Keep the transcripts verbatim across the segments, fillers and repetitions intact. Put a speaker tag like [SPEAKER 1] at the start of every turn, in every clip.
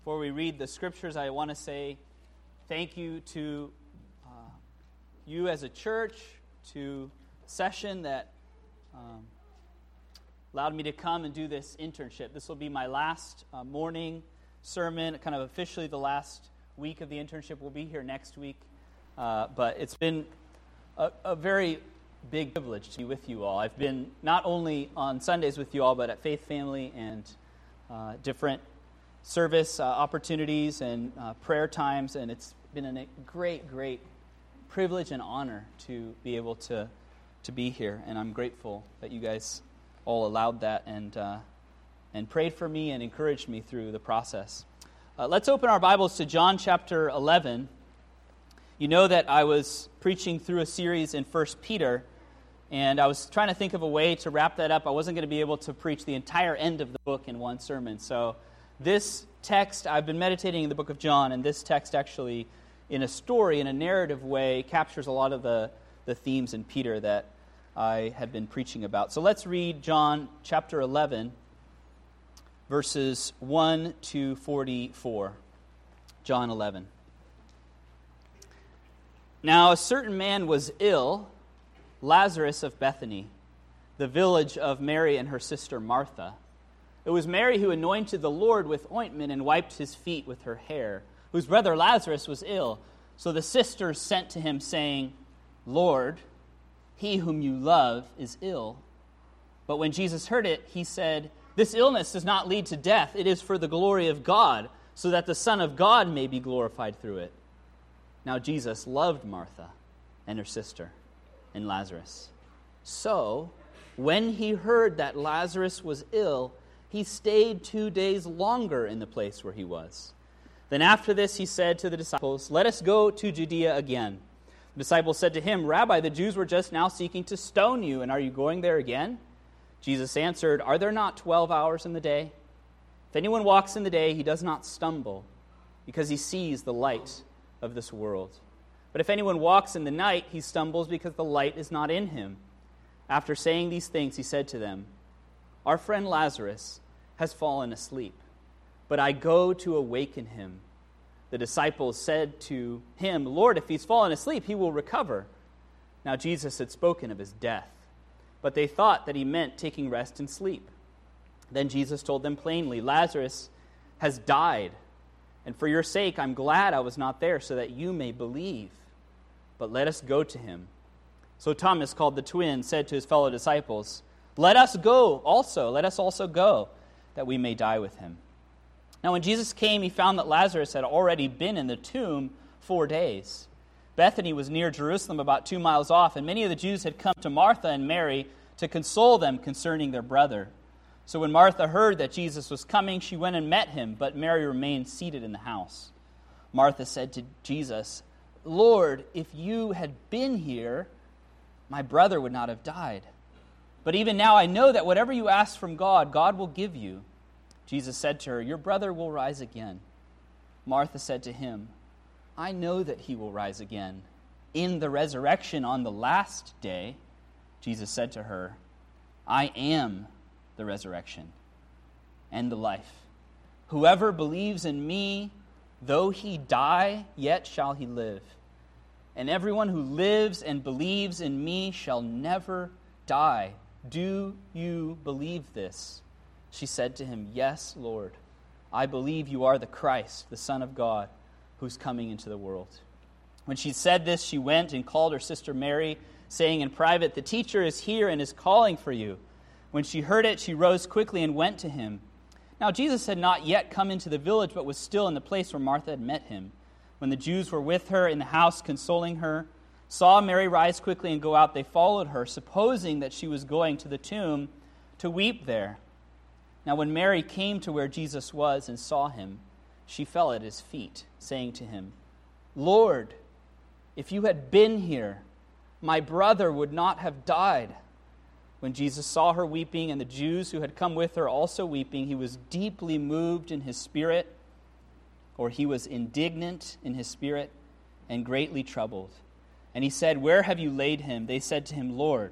[SPEAKER 1] Before we read the scriptures, I want to say thank you to uh, you as a church, to Session that um, allowed me to come and do this internship. This will be my last uh, morning sermon, kind of officially the last week of the internship. We'll be here next week, uh, but it's been a, a very big privilege to be with you all. I've been not only on Sundays with you all, but at Faith Family and uh, different service uh, opportunities and uh, prayer times, and it's been a great, great privilege and honor to be able to to be here, and I'm grateful that you guys all allowed that and uh, and prayed for me and encouraged me through the process. Uh, let's open our Bibles to John chapter eleven. You know that I was preaching through a series in First Peter, and I was trying to think of a way to wrap that up. I wasn't going to be able to preach the entire end of the book in one sermon, so this text, I've been meditating in the book of John, and this text actually, in a story, in a narrative way, captures a lot of the, the themes in Peter that I have been preaching about. So let's read John chapter eleven, verses one to forty-four. John eleven. Now a certain man was ill, Lazarus of Bethany, the village of Mary and her sister Martha. It was Mary who anointed the Lord with ointment and wiped his feet with her hair, whose brother Lazarus was ill. So the sisters sent to him, saying, Lord, he whom you love is ill. But when Jesus heard it, he said, This illness does not lead to death. It is for the glory of God, so that the Son of God may be glorified through it. Now Jesus loved Martha and her sister and Lazarus. So when he heard that Lazarus was ill, he stayed two days longer in the place where he was. Then after this he said to the disciples, Let us go to Judea again. The disciples said to him, Rabbi, the Jews were just now seeking to stone you, and are you going there again? Jesus answered, Are there not twelve hours in the day? If anyone walks in the day, he does not stumble, because he sees the light of this world. But if anyone walks in the night, he stumbles because the light is not in him. After saying these things, he said to them, Our friend Lazarus has fallen asleep, but I go to awaken him. The disciples said to him, Lord, if he's fallen asleep, he will recover. Now Jesus had spoken of his death, but they thought that he meant taking rest and sleep. Then Jesus told them plainly, Lazarus has died, and for your sake I'm glad I was not there, so that you may believe. But let us go to him. So Thomas, called the twin, said to his fellow disciples, Let us go also, let us also go, that we may die with him. Now when Jesus came, he found that Lazarus had already been in the tomb four days. Bethany was near Jerusalem, about two miles off, and many of the Jews had come to Martha and Mary to console them concerning their brother. So when Martha heard that Jesus was coming, she went and met him, but Mary remained seated in the house. Martha said to Jesus, Lord, if you had been here, my brother would not have died. But even now I know that whatever you ask from God, God will give you. Jesus said to her, Your brother will rise again. Martha said to him, I know that he will rise again in the resurrection on the last day. Jesus said to her, I am the resurrection and the life. Whoever believes in me, though he die, yet shall he live. And everyone who lives and believes in me shall never die. Do you believe this? She said to him, Yes, Lord. I believe you are the Christ, the Son of God, who's coming into the world. When she said this, she went and called her sister Mary, saying in private, The teacher is here and is calling for you. When she heard it, she rose quickly and went to him. Now Jesus had not yet come into the village, but was still in the place where Martha had met him. When the Jews were with her in the house consoling her, saw Mary rise quickly and go out, they followed her, supposing that she was going to the tomb to weep there. Now when Mary came to where Jesus was and saw him, she fell at his feet, saying to him, Lord, if you had been here, my brother would not have died. When Jesus saw her weeping, and the Jews who had come with her also weeping, he was deeply moved in his spirit, or he was indignant in his spirit, and greatly troubled. And he said, Where have you laid him? They said to him, Lord,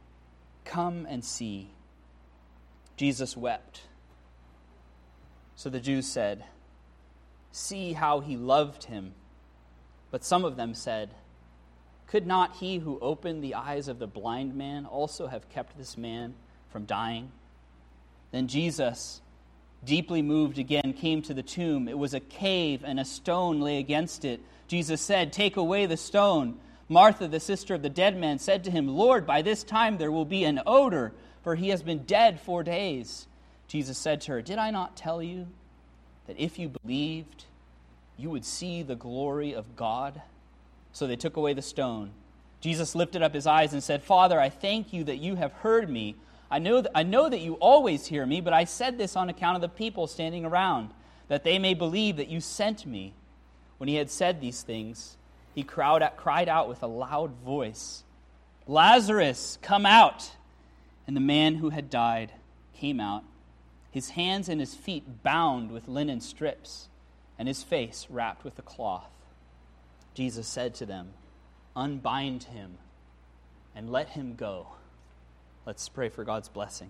[SPEAKER 1] come and see. Jesus wept. So the Jews said, see how he loved him. But some of them said, could not he who opened the eyes of the blind man also have kept this man from dying? Then Jesus, deeply moved again, came to the tomb. It was a cave, and a stone lay against it. Jesus said, take away the stone. Martha, the sister of the dead man, said to him, Lord, by this time there will be an odor, for he has been dead four days. Jesus said to her, did I not tell you that if you believed, you would see the glory of God? So they took away the stone. Jesus lifted up his eyes and said, Father, I thank you that you have heard me. I know that, I know that you always hear me, but I said this on account of the people standing around, that they may believe that you sent me. When he had said these things, he cried out, cried out with a loud voice, Lazarus, come out! And the man who had died came out, his hands and his feet bound with linen strips, and his face wrapped with a cloth. Jesus said to them, unbind him and let him go. Let's pray for God's blessing.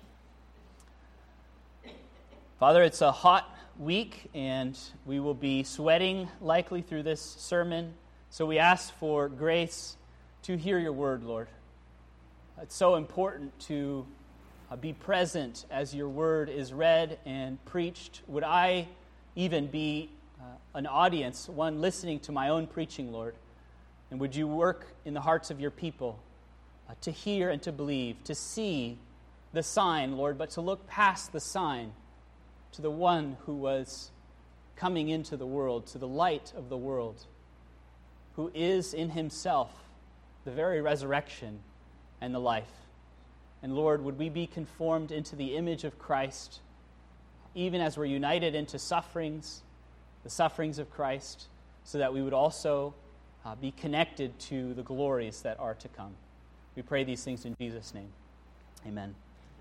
[SPEAKER 1] Father, it's a hot week, and we will be sweating likely through this sermon. So we ask for grace to hear your word, Lord. It's so important to uh, be present as your word is read and preached. Would I even be uh, an audience, one listening to my own preaching, Lord? And would you work in the hearts of your people uh, to hear and to believe, to see the sign, Lord, but to look past the sign to the one who was coming into the world, to the light of the world, who is in himself the very resurrection and the life. And Lord, would we be conformed into the image of Christ, even as we're united into sufferings, the sufferings of Christ, so that we would also uh, be connected to the glories that are to come. We pray these things in Jesus' name. Amen.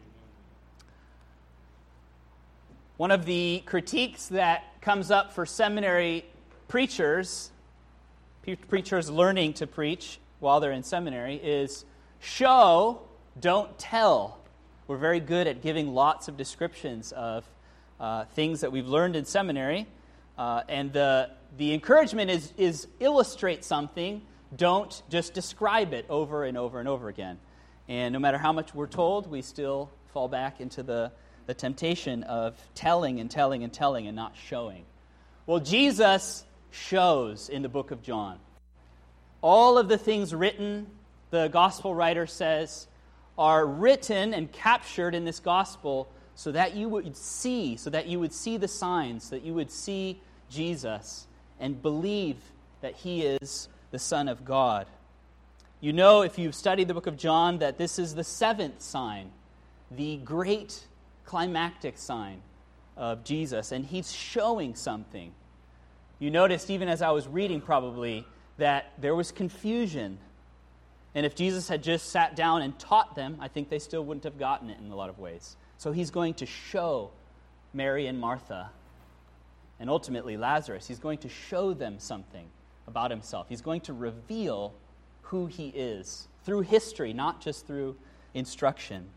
[SPEAKER 1] One of the critiques that comes up for seminary preachers, pre- preachers learning to preach while they're in seminary, is show, don't tell. We're very good at giving lots of descriptions of uh, things that we've learned in seminary, uh, and the the encouragement is is illustrate something. Don't just describe it over and over and over again. And no matter how much we're told, we still fall back into the the temptation of telling and telling and telling and not showing. Well, Jesus shows in the book of John. All of the things written, the gospel writer says, are written and captured in this gospel so that you would see, so that you would see the signs, so that you would see Jesus and believe that he is the Son of God. You know, if you've studied the book of John, that this is the seventh sign, the great climactic sign of Jesus, and he's showing something. You noticed, even as I was reading probably, that there was confusion. And if Jesus had just sat down and taught them, I think they still wouldn't have gotten it in a lot of ways. So he's going to show Mary and Martha, and ultimately Lazarus, he's going to show them something about himself. He's going to reveal who he is through history, not just through instruction.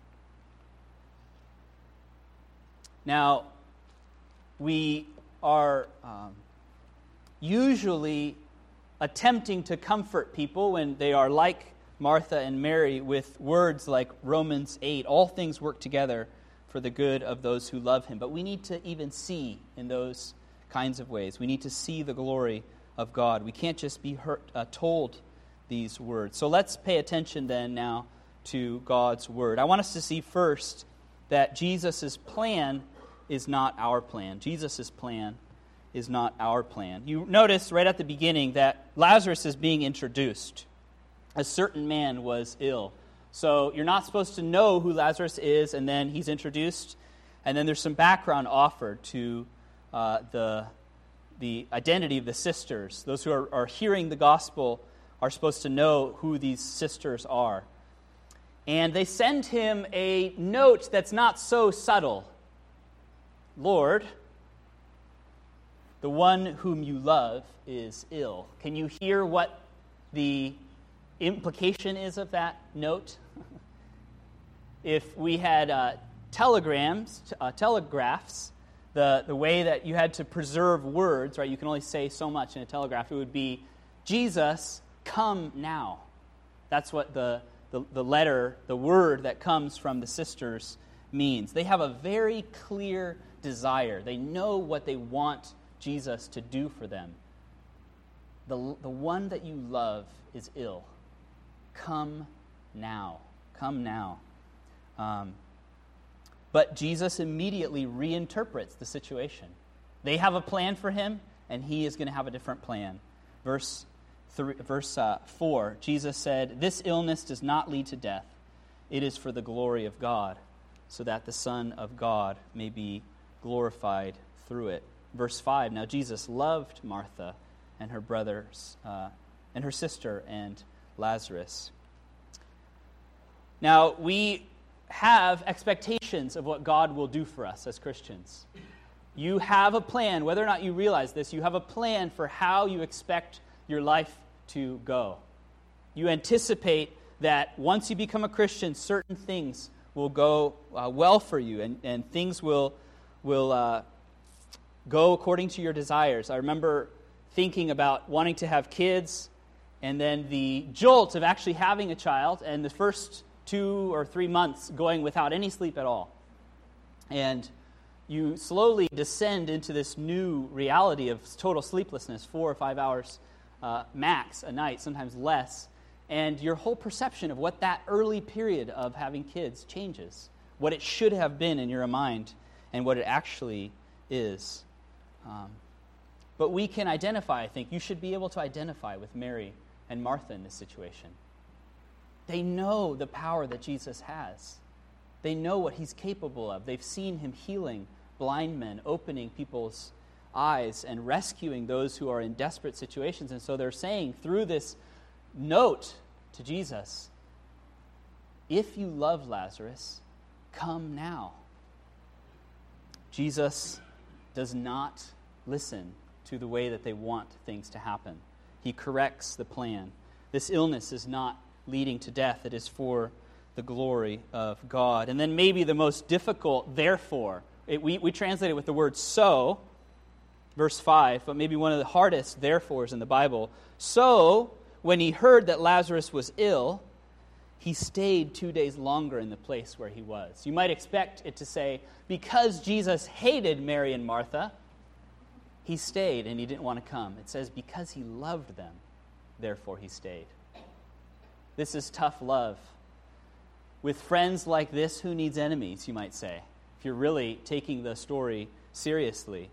[SPEAKER 1] Now, we are um, usually attempting to comfort people when they are like Martha and Mary with words like Romans eight, all things work together for the good of those who love him. But we need to even see in those kinds of ways. We need to see the glory of God. We can't just be hurt, uh, told these words. So let's pay attention then now to God's word. I want us to see first that Jesus' plan is not our plan. Jesus' plan is not our plan. You notice right at the beginning that Lazarus is being introduced. A certain man was ill. So you're not supposed to know who Lazarus is, and then he's introduced, and then there's some background offered to uh, the, the identity of the sisters. Those who are, are hearing the gospel are supposed to know who these sisters are. And they send him a note that's not so subtle. Lord, the one whom you love is ill. Can you hear what the implication is of that note? If we had uh, telegrams, uh, telegraphs, the, the way that you had to preserve words, right? You can only say so much in a telegraph. It would be, Jesus, come now. That's what the, the, the letter, the word that comes from the sisters means. They have a very clear desire. They know what they want Jesus to do for them. The, the one that you love is ill. Come now. Come now. Um, but Jesus immediately reinterprets the situation. They have a plan for him, and he is going to have a different plan. Verse three, verse uh, four, Jesus said, "This illness does not lead to death. It is for the glory of God, so that the Son of God may be glorified through it." Verse five, now Jesus loved Martha and her brothers, uh, and her sister and Lazarus. Now, we have expectations of what God will do for us as Christians. You have a plan, whether or not you realize this, you have a plan for how you expect your life to go. You anticipate that once you become a Christian, certain things will go uh, well for you, and, and things will, will uh, go according to your desires. I remember thinking about wanting to have kids, and then the jolt of actually having a child, and the first two or three months going without any sleep at all. And you slowly descend into this new reality of total sleeplessness, four or five hours uh, max a night, sometimes less. And your whole perception of what that early period of having kids changes. What it should have been in your mind and what it actually is. Um, but we can identify, I think, you should be able to identify with Mary and Martha in this situation. They know the power that Jesus has. They know what he's capable of. They've seen him healing blind men, opening people's eyes, and rescuing those who are in desperate situations. And so they're saying through this note to Jesus, if you love Lazarus, come now. Jesus does not listen to the way that they want things to happen. He corrects the plan. This illness is not leading to death. It is for the glory of God. And then maybe the most difficult, therefore, it, we, we translate it with the word so, verse five, but maybe one of the hardest therefores in the Bible. So, when he heard that Lazarus was ill, he stayed two days longer in the place where he was. You might expect it to say, because Jesus hated Mary and Martha, he stayed and he didn't want to come. It says, because he loved them, therefore he stayed. This is tough love. With friends like this, who needs enemies, you might say, if you're really taking the story seriously.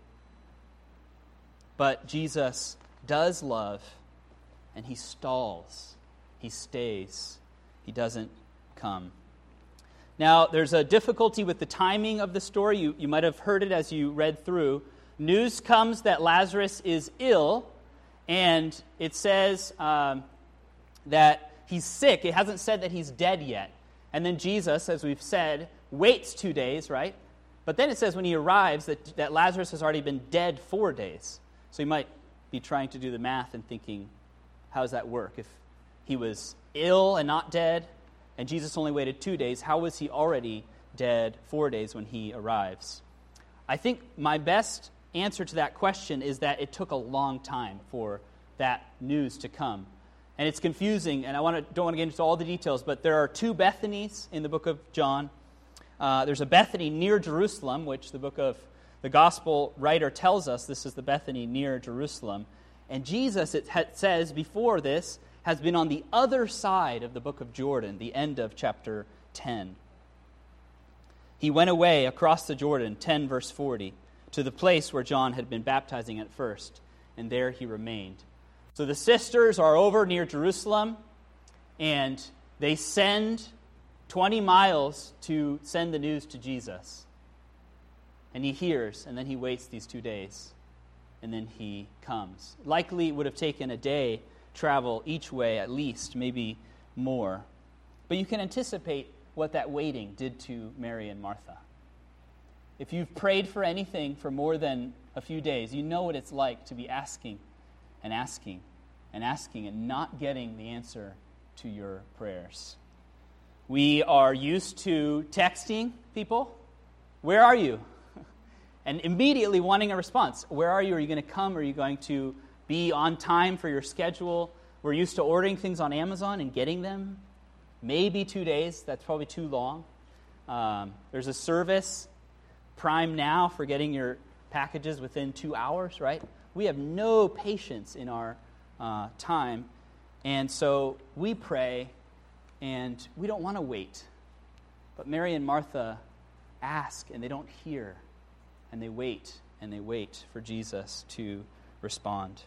[SPEAKER 1] But Jesus does love, and he stalls. He stays. He doesn't come. Now, there's a difficulty with the timing of the story. You, you might have heard it as you read through. News comes that Lazarus is ill, and it says um, that he's sick. It hasn't said that he's dead yet. And then Jesus, as we've said, waits two days, right? But then it says when he arrives that, that Lazarus has already been dead four days. So you might be trying to do the math and thinking, how does that work? If he was ill and not dead, and Jesus only waited two days, how was he already dead four days when he arrives? I think my best answer to that question is that it took a long time for that news to come. And it's confusing, and I want to, don't want to get into all the details, but there are two Bethanies in the book of John. Uh, there's a Bethany near Jerusalem, which the book of the gospel writer tells us this is the Bethany near Jerusalem. And Jesus, it ha- says before this, has been on the other side of the book of Jordan, the end of chapter ten. He went away across the Jordan, ten verse forty, to the place where John had been baptizing at first, and there he remained. So the sisters are over near Jerusalem, and they send twenty miles to send the news to Jesus. And he hears, and then he waits these two days, and then he comes. Likely it would have taken a day travel each way at least, maybe more. But you can anticipate what that waiting did to Mary and Martha. If you've prayed for anything for more than a few days, you know what it's like to be asking and asking and asking and not getting the answer to your prayers. We are used to texting people, where are you? and immediately wanting a response. Where are you? Are you going to come? Are you going to be on time for your schedule? We're used to ordering things on Amazon and getting them. Maybe two days. That's probably too long. Um, there's a service, Prime Now, for getting your packages within two hours, right? We have no patience in our uh, time. And so we pray, and we don't want to wait. But Mary and Martha ask, and they don't hear. And they wait, and they wait for Jesus to respond.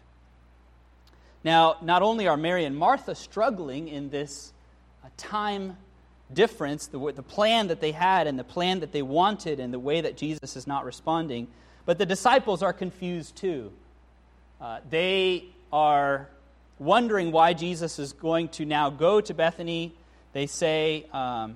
[SPEAKER 1] Now, not only are Mary and Martha struggling in this uh, time difference, the, the plan that they had and the plan that they wanted and the way that Jesus is not responding, but the disciples are confused too. Uh, they are wondering why Jesus is going to now go to Bethany. They say, um,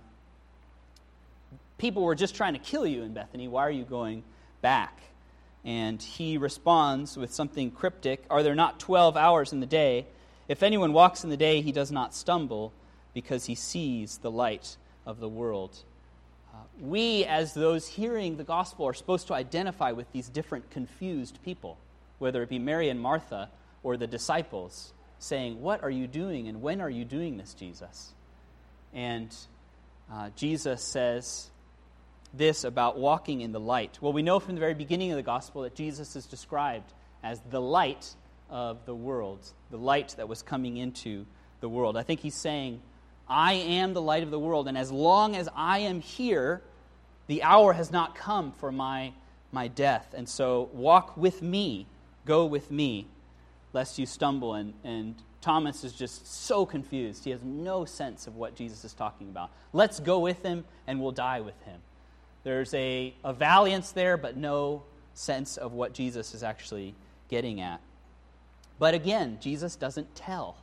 [SPEAKER 1] people were just trying to kill you in Bethany. Why are you going back? And he responds with something cryptic. Are there not twelve hours in the day? If anyone walks in the day, he does not stumble because he sees the light of the world. Uh, we, as those hearing the gospel, are supposed to identify with these different confused people, whether it be Mary and Martha or the disciples, saying, what are you doing and when are you doing this, Jesus? And uh, Jesus says this about walking in the light. Well, we know from the very beginning of the gospel that Jesus is described as the light of the world, the light that was coming into the world. I think he's saying, I am the light of the world, and as long as I am here, the hour has not come for my, my death. And so walk with me, go with me, lest you stumble. And, and Thomas is just so confused. He has no sense of what Jesus is talking about. Let's go with him, and we'll die with him. There's a, a valiance there, but no sense of what Jesus is actually getting at. But again, Jesus doesn't tell.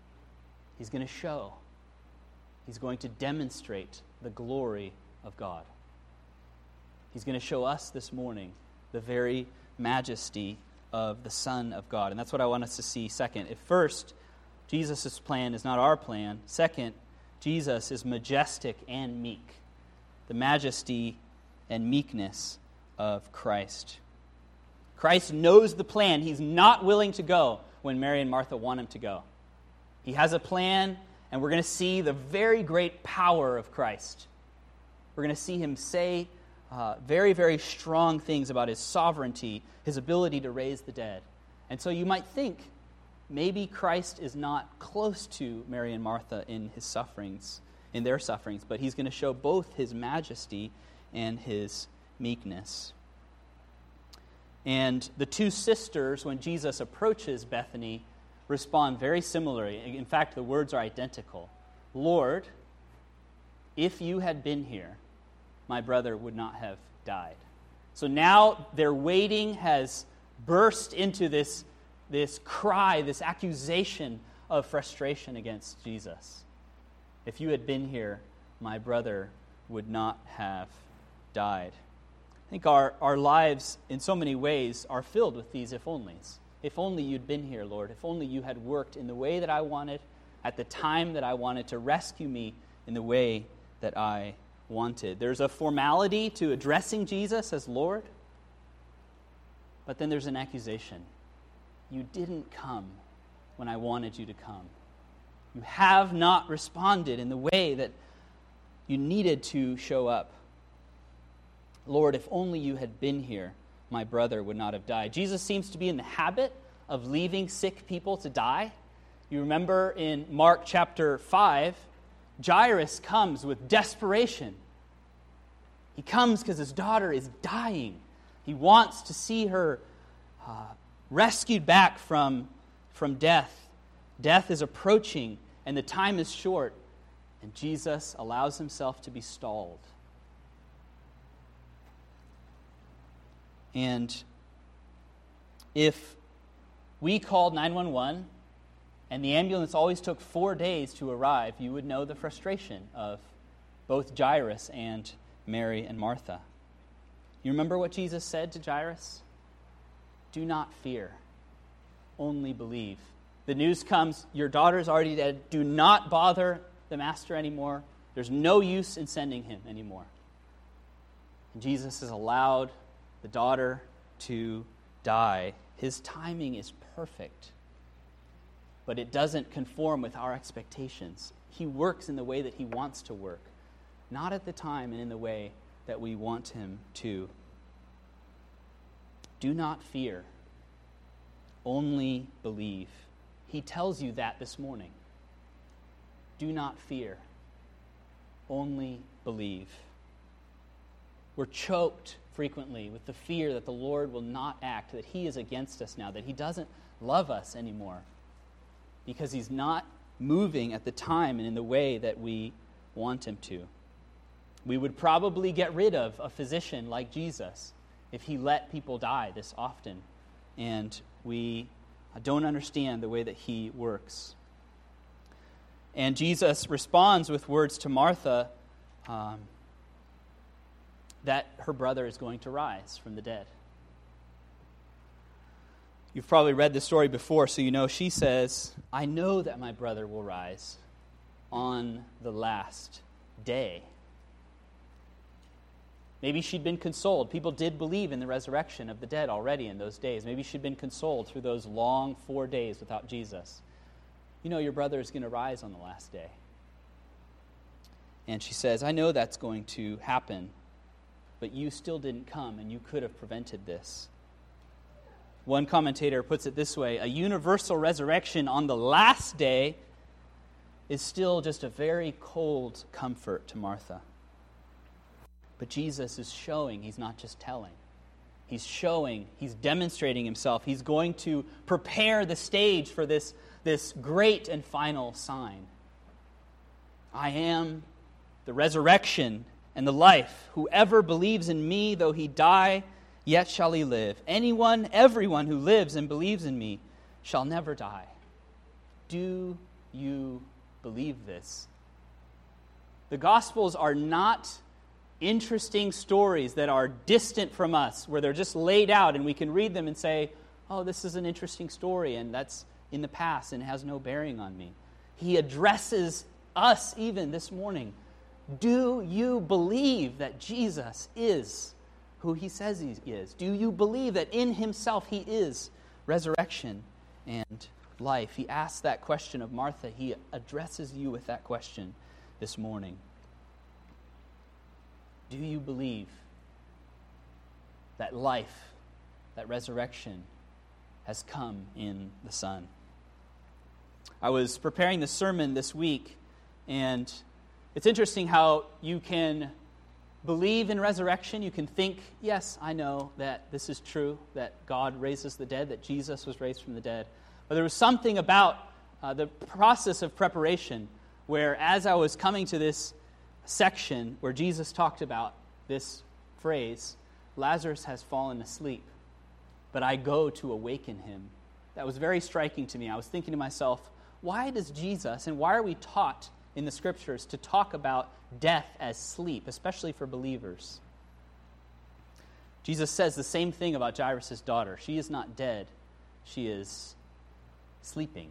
[SPEAKER 1] He's going to show. He's going to demonstrate the glory of God. He's going to show us this morning the very majesty of the Son of God. And that's what I want us to see second. If first, Jesus' plan is not our plan. Second, Jesus is majestic and meek. The majesty and meekness of Christ. Christ knows the plan. He's not willing to go when Mary and Martha want him to go. He has a plan, and we're going to see the very great power of Christ. We're going to see him say uh, very, very strong things about his sovereignty, his ability to raise the dead. And so you might think maybe Christ is not close to Mary and Martha in his sufferings, in their sufferings, but he's going to show both his majesty and his meekness. And the two sisters, when Jesus approaches Bethany, respond very similarly. In fact, the words are identical. Lord, if you had been here, my brother would not have died. So now their waiting has burst into this, this cry, this accusation of frustration against Jesus. If you had been here, my brother would not have died. I think our, our lives, in so many ways, are filled with these if-onlys. If only you'd been here, Lord. If only you had worked in the way that I wanted, at the time that I wanted, to rescue me in the way that I wanted. There's a formality to addressing Jesus as Lord, but then there's an accusation. You didn't come when I wanted you to come. You have not responded in the way that you needed to show up. Lord, if only you had been here, my brother would not have died. Jesus seems to be in the habit of leaving sick people to die. You remember in Mark chapter five, Jairus comes with desperation. He comes because his daughter is dying. He wants to see her uh, rescued back from, from death. Death is approaching, and the time is short, and Jesus allows himself to be stalled. And if we called nine one one and the ambulance always took four days to arrive, you would know the frustration of both Jairus and Mary and Martha. You remember what Jesus said to Jairus? Do not fear, only believe. The news comes, your daughter's already dead. Do not bother the master anymore. There's no use in sending him anymore. And Jesus has allowed the the daughter to die. His timing is perfect, but it doesn't conform with our expectations. He works in the way that he wants to work, not at the time and in the way that we want him to. Do not fear, only believe. He tells you that this morning. Do not fear, only believe. We're choked frequently with the fear that the Lord will not act, that he is against us now, that he doesn't love us anymore, because he's not moving at the time and in the way that we want him to. We would probably get rid of a physician like Jesus if he let people die this often, and we don't understand the way that he works. And Jesus responds with words to Martha um, that her brother is going to rise from the dead. You've probably read this story before, so you know she says, I know that my brother will rise on the last day. Maybe she'd been consoled. People did believe in the resurrection of the dead already in those days. Maybe she'd been consoled through those long four days without Jesus. You know, your brother is going to rise on the last day. And she says, I know that's going to happen, but you still didn't come, and you could have prevented this. One commentator puts it this way, a universal resurrection on the last day is still just a very cold comfort to Martha. But Jesus is showing, he's not just telling. He's showing, he's demonstrating himself. He's going to prepare the stage for this, this great and final sign. I am the resurrection and the life. Whoever believes in me, though he die, yet shall he live. Anyone, everyone who lives and believes in me shall never die. Do you believe this? The Gospels are not interesting stories that are distant from us, where they're just laid out and we can read them and say, oh, this is an interesting story and that's in the past and has no bearing on me. He addresses us even this morning. Do you believe that Jesus is who he says he is? Do you believe that in himself he is resurrection and life? He asks that question of Martha. He addresses you with that question this morning. Do you believe that life, that resurrection, has come in the Son? I was preparing the sermon this week, and it's interesting how you can believe in resurrection. You can think, yes, I know that this is true, that God raises the dead, that Jesus was raised from the dead. But there was something about uh, the process of preparation where, as I was coming to this section where Jesus talked about this phrase, Lazarus has fallen asleep, but I go to awaken him. That was very striking to me. I was thinking to myself, why does Jesus, and why are we taught in the Scriptures to talk about death as sleep, especially for believers? Jesus says the same thing about Jairus' daughter. She is not dead. She is sleeping.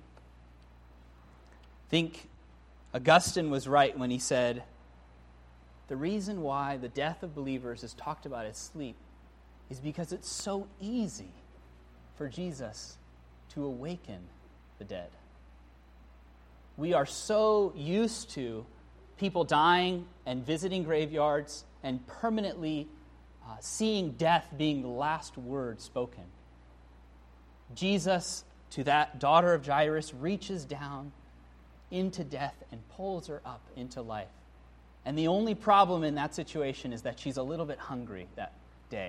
[SPEAKER 1] I think Augustine was right when he said, the reason why the death of believers is talked about as sleep is because it's so easy for Jesus to awaken the dead. We are so used to people dying and visiting graveyards and permanently uh, seeing death being the last word spoken. Jesus, to that daughter of Jairus, reaches down into death and pulls her up into life. And the only problem in that situation is that she's a little bit hungry that day.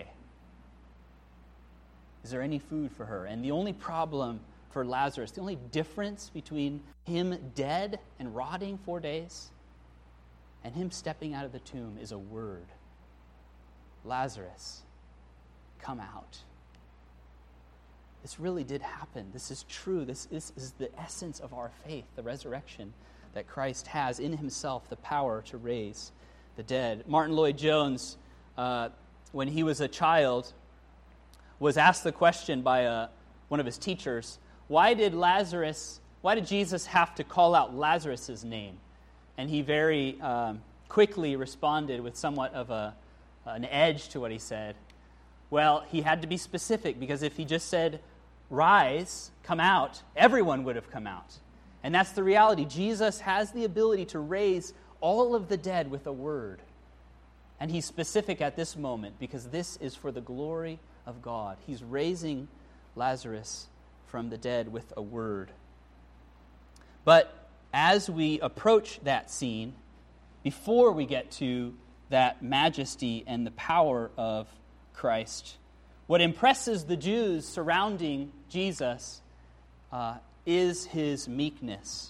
[SPEAKER 1] Is there any food for her? And the only problem for Lazarus, the only difference between him dead and rotting four days and him stepping out of the tomb is a word. Lazarus, come out. This really did happen. This is true. This is, is the essence of our faith, the resurrection that Christ has in himself the power to raise the dead. Martin Lloyd-Jones, uh, when he was a child, was asked the question by a, one of his teachers, why did Lazarus, why did Jesus have to call out Lazarus' name? And he very um, quickly responded with somewhat of a, an edge to what he said. Well, he had to be specific, because if he just said, rise, come out, everyone would have come out. And that's the reality. Jesus has the ability to raise all of the dead with a word. And he's specific at this moment, because this is for the glory of God. He's raising Lazarus from the dead with a word. But as we approach that scene, before we get to that majesty and the power of Christ, what impresses the Jews surrounding Jesus uh, is his meekness.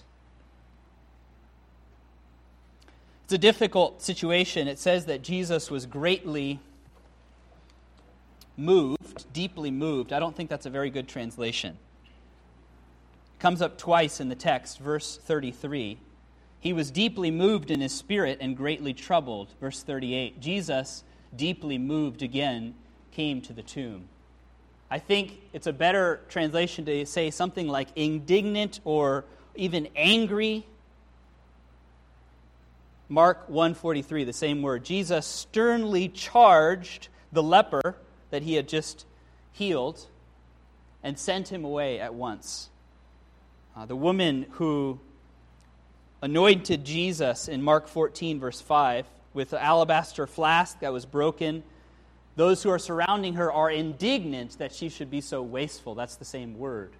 [SPEAKER 1] It's a difficult situation. It says that Jesus was greatly moved, deeply moved. I don't think that's a very good translation. It comes up twice in the text, verse thirty-three. He was deeply moved in his spirit and greatly troubled. Verse thirty-eight. Jesus, deeply moved again, came to the tomb. I think it's a better translation to say something like indignant or even angry. Mark one forty-three, the same word. Jesus sternly charged the leper that he had just healed and sent him away at once. Uh, the woman who anointed Jesus in Mark fourteen, verse five, with the alabaster flask that was broken, those who are surrounding her are indignant that she should be so wasteful. That's the same word.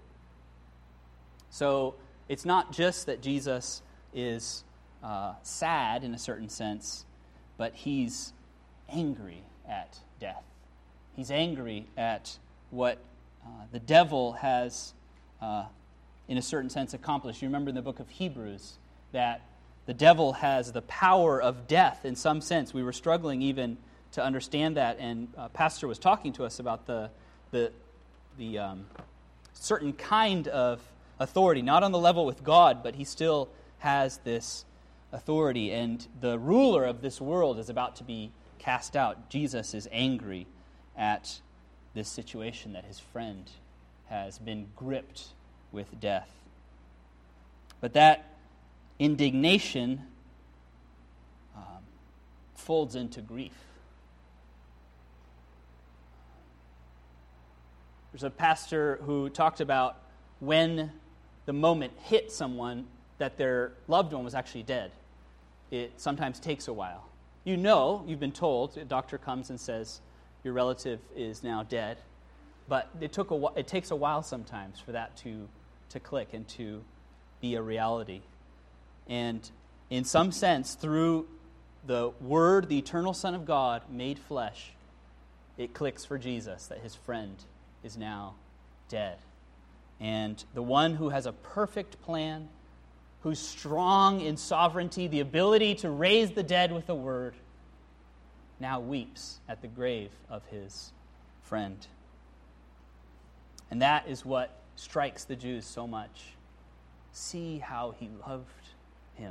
[SPEAKER 1] So it's not just that Jesus is uh, sad in a certain sense, but he's angry at death. He's angry at what uh, the devil has, uh, in a certain sense, accomplished. You remember in the book of Hebrews that the devil has the power of death in some sense. We were struggling even to understand that, and uh, Pastor was talking to us about the the the um, certain kind of authority, not on the level with God, but he still has this authority, and the ruler of this world is about to be cast out. Jesus is angry at this situation that his friend has been gripped with death. But that indignation um, folds into grief. There's a pastor who talked about when the moment hit someone that their loved one was actually dead. It sometimes takes a while. You know, you've been told, a doctor comes and says, your relative is now dead. But it took a it takes a while sometimes for that to, to click and to be a reality. And in some sense, through the Word, the eternal Son of God, made flesh, it clicks for Jesus that his friend is now dead. And the one who has a perfect plan, who's strong in sovereignty, the ability to raise the dead with a word, now weeps at the grave of his friend. And that is what strikes the Jews so much. See how he loved him.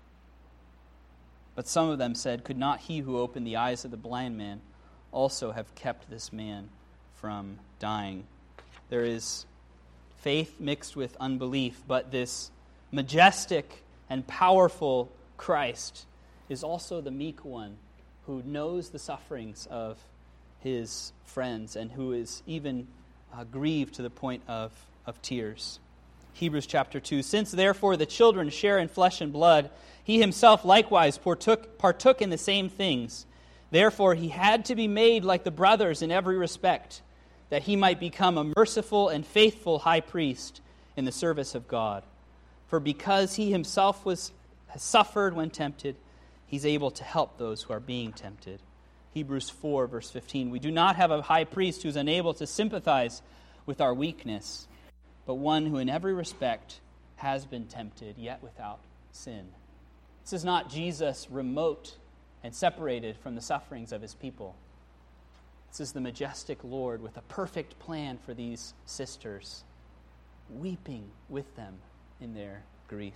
[SPEAKER 1] But some of them said, could not he who opened the eyes of the blind man also have kept this man from dying? There is faith mixed with unbelief, but this majestic and powerful Christ is also the meek one who knows the sufferings of his friends and who is even uh, grieved to the point of, of tears. Hebrews chapter two, since therefore the children share in flesh and blood, he himself likewise partook, partook in the same things. Therefore he had to be made like the brothers in every respect, that he might become a merciful and faithful high priest in the service of God. For because he himself was has suffered when tempted, he's able to help those who are being tempted. Hebrews four, verse fifteen, we do not have a high priest who is unable to sympathize with our weakness, but one who in every respect has been tempted, yet without sin. This is not Jesus remote and separated from the sufferings of his people. This is the majestic Lord with a perfect plan for these sisters, weeping with them in their grief.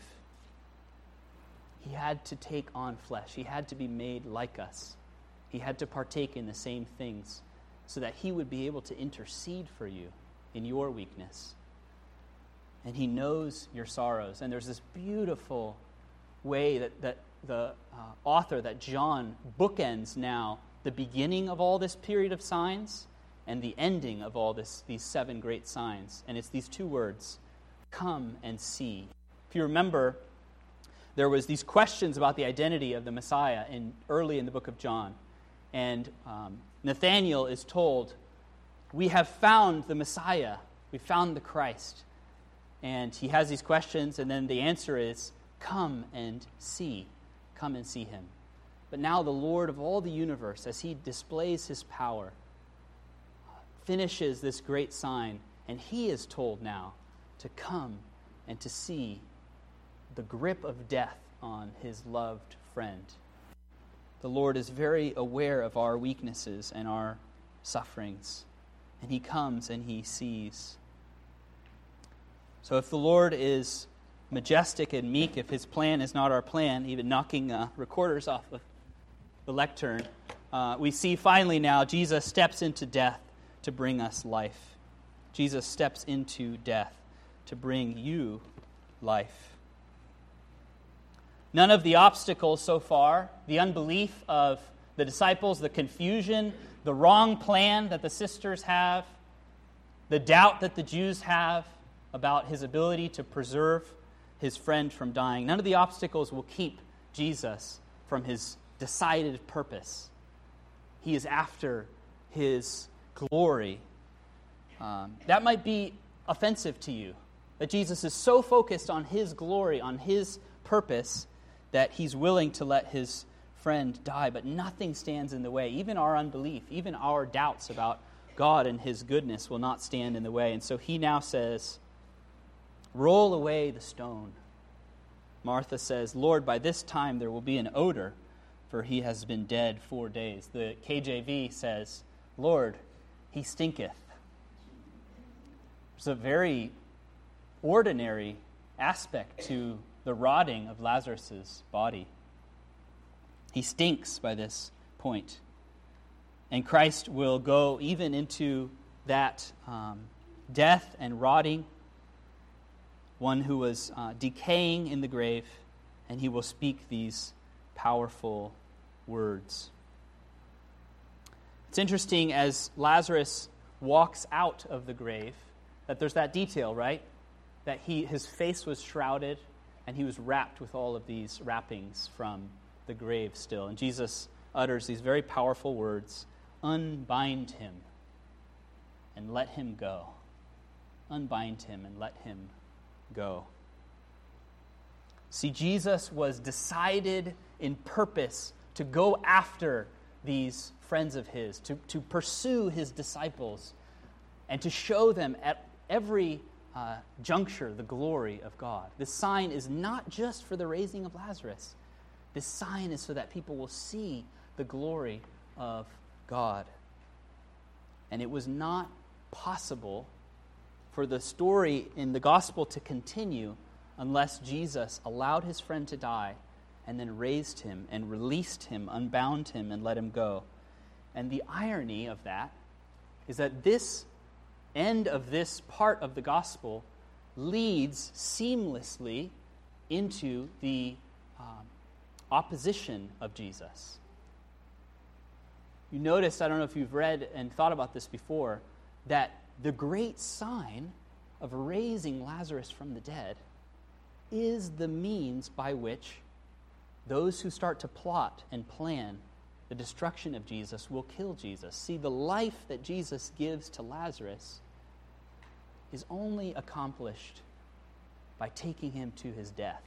[SPEAKER 1] He had to take on flesh. He had to be made like us. He had to partake in the same things so that he would be able to intercede for you in your weakness. And he knows your sorrows. And there's this beautiful way that, that the uh, author, that John, bookends now the beginning of all this period of signs and the ending of all this, these seven great signs. And it's these two words, come and see. If you remember, there was these questions about the identity of the Messiah in early in the book of John. And um, Nathanael is told, we have found the Messiah. We found the Christ. And he has these questions, and then the answer is, come and see. Come and see him. But now the Lord of all the universe, as he displays his power, finishes this great sign, and he is told now to come and to see the grip of death on his loved friend. The Lord is very aware of our weaknesses and our sufferings, and he comes and he sees. So if the Lord is majestic and meek, if his plan is not our plan, even knocking uh, recorders off of the lectern, uh, we see finally now Jesus steps into death to bring us life. Jesus steps into death to bring you life. None of the obstacles so far, the unbelief of the disciples, the confusion, the wrong plan that the sisters have, the doubt that the Jews have about his ability to preserve his friend from dying, none of the obstacles will keep Jesus from his decided purpose. He is after his glory. Um, that might be offensive to you, that Jesus is so focused on his glory, on his purpose, that he's willing to let his friend die, but nothing stands in the way. Even our unbelief, even our doubts about God and his goodness will not stand in the way. And so he now says, roll away the stone. Martha says, Lord, by this time there will be an odor, for he has been dead four days. The K J V says, Lord, he stinketh. There's a very ordinary aspect to the rotting of Lazarus' body. He stinks by this point. And Christ will go even into that um, death and rotting, one who was uh, decaying in the grave, and he will speak these powerful words. It's interesting as Lazarus walks out of the grave that there's that detail, right? That he his face was shrouded and he was wrapped with all of these wrappings from the grave still. And Jesus utters these very powerful words, unbind him and let him go. Unbind him and let him go. See, Jesus was decided in purpose to go after these friends of his, to, to pursue his disciples, and to show them at every uh, juncture the glory of God. This sign is not just for the raising of Lazarus. This sign is so that people will see the glory of God. And it was not possible for the story in the gospel to continue unless Jesus allowed his friend to die and then raised him and released him, unbound him, and let him go. And the irony of that is that this end of this part of the gospel leads seamlessly into the um, opposition of Jesus. You notice, I don't know if you've read and thought about this before, that the great sign of raising Lazarus from the dead is the means by which those who start to plot and plan the destruction of Jesus will kill Jesus. See, the life that Jesus gives to Lazarus is only accomplished by taking him to his death.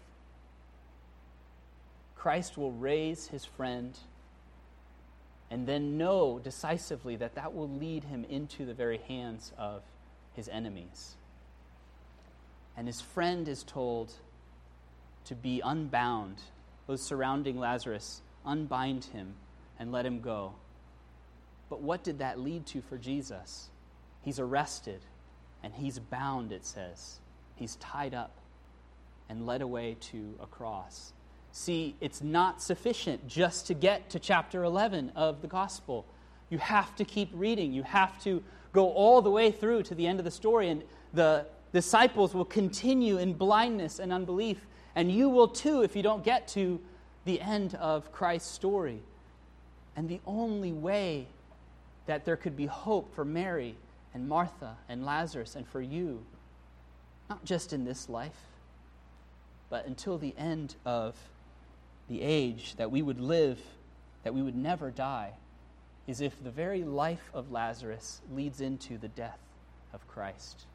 [SPEAKER 1] Christ will raise his friend and then know decisively that that will lead him into the very hands of his enemies. And his friend is told to be unbound. Those surrounding Lazarus, unbind him and let him go. But what did that lead to for Jesus? He's arrested and he's bound, it says. He's tied up and led away to a cross. See, it's not sufficient just to get to chapter eleven of the gospel. You have to keep reading. You have to go all the way through to the end of the story, and the disciples will continue in blindness and unbelief, and you will too if you don't get to the end of Christ's story. And the only way that there could be hope for Mary and Martha and Lazarus and for you, not just in this life, but until the end of the age, that we would live, that we would never die, is if the very life of Lazarus leads into the death of Christ.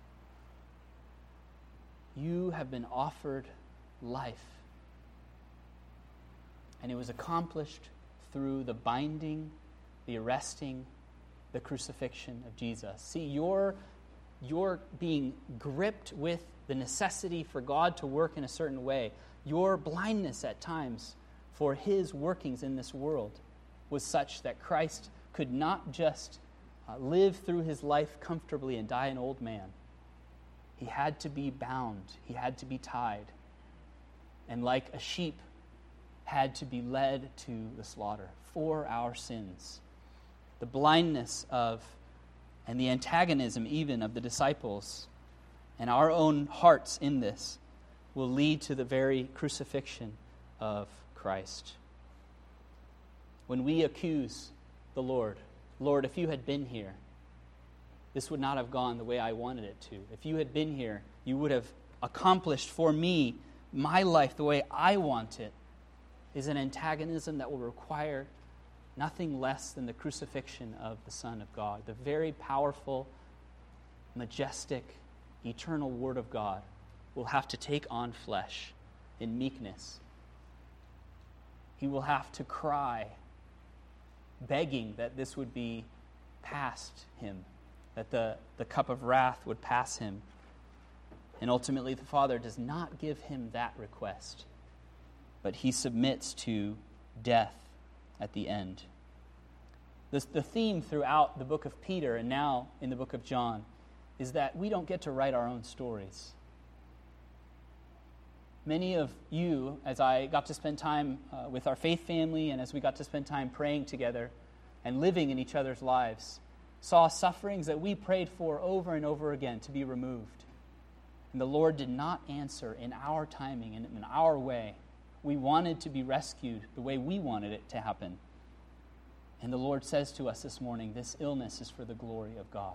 [SPEAKER 1] You have been offered life, and it was accomplished through the binding, the arresting, the crucifixion of Jesus. See, you're, you're being gripped with the necessity for God to work in a certain way. Your blindness at times for his workings in this world was such that Christ could not just uh, live through his life comfortably and die an old man. He had to be bound. He had to be tied. And like a sheep, had to be led to the slaughter for our sins. The blindness of, and the antagonism even of the disciples, and our own hearts in this, will lead to the very crucifixion of Christ. When we accuse the Lord, Lord, if you had been here, this would not have gone the way I wanted it to. If you had been here, you would have accomplished for me my life the way I want it, is an antagonism that will require nothing less than the crucifixion of the Son of God, the very powerful, majestic, eternal Word of God will have to take on flesh in meekness. He will have to cry, begging that this would be past him, that the, the cup of wrath would pass him. And ultimately, the Father does not give him that request, but he submits to death at the end. The, the theme throughout the book of Peter and now in the book of John is that we don't get to write our own stories. Many of you, as I got to spend time uh, with our faith family and as we got to spend time praying together and living in each other's lives, saw sufferings that we prayed for over and over again to be removed. And the Lord did not answer in our timing and in our way. We wanted to be rescued the way we wanted it to happen. And the Lord says to us this morning, this illness is for the glory of God.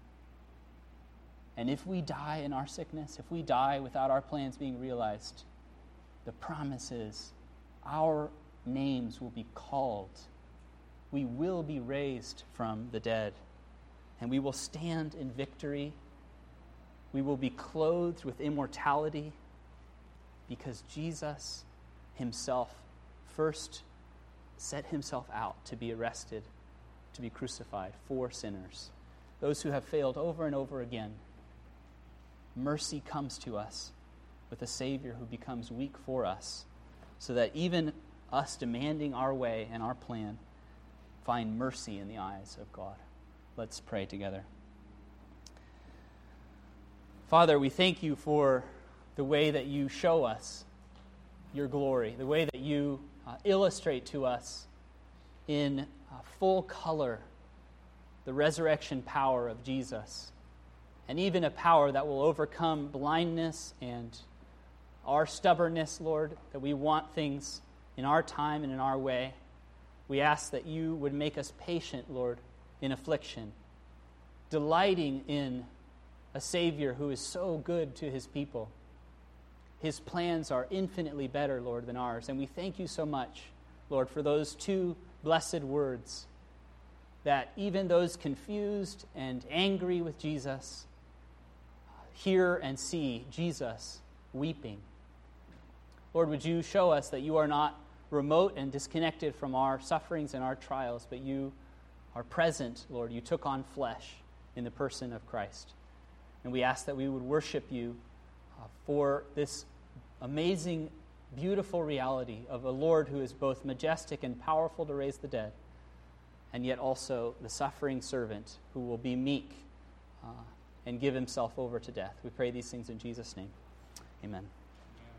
[SPEAKER 1] And if we die in our sickness, if we die without our plans being realized, the promise is our names will be called. We will be raised from the dead. And we will stand in victory. We will be clothed with immortality because Jesus himself first set himself out to be arrested, to be crucified for sinners. Those who have failed over and over again. Mercy comes to us with a Savior who becomes weak for us, so that even us demanding our way and our plan find mercy in the eyes of God. Let's pray together. Father, we thank you for the way that you show us your glory, the way that you uh, illustrate to us in uh, full color the resurrection power of Jesus, and even a power that will overcome blindness and our stubbornness, Lord, that we want things in our time and in our way. We ask that you would make us patient, Lord, in affliction, delighting in a Savior who is so good to his people. His plans are infinitely better, Lord, than ours. And we thank you so much, Lord, for those two blessed words, that even those confused and angry with Jesus hear and see Jesus weeping. Lord, would you show us that you are not remote and disconnected from our sufferings and our trials, but you are present, Lord. You took on flesh in the person of Christ. And we ask that we would worship you uh, for this amazing, beautiful reality of a Lord who is both majestic and powerful to raise the dead, and yet also the suffering servant who will be meek uh, and give himself over to death. We pray these things in Jesus' name. Amen.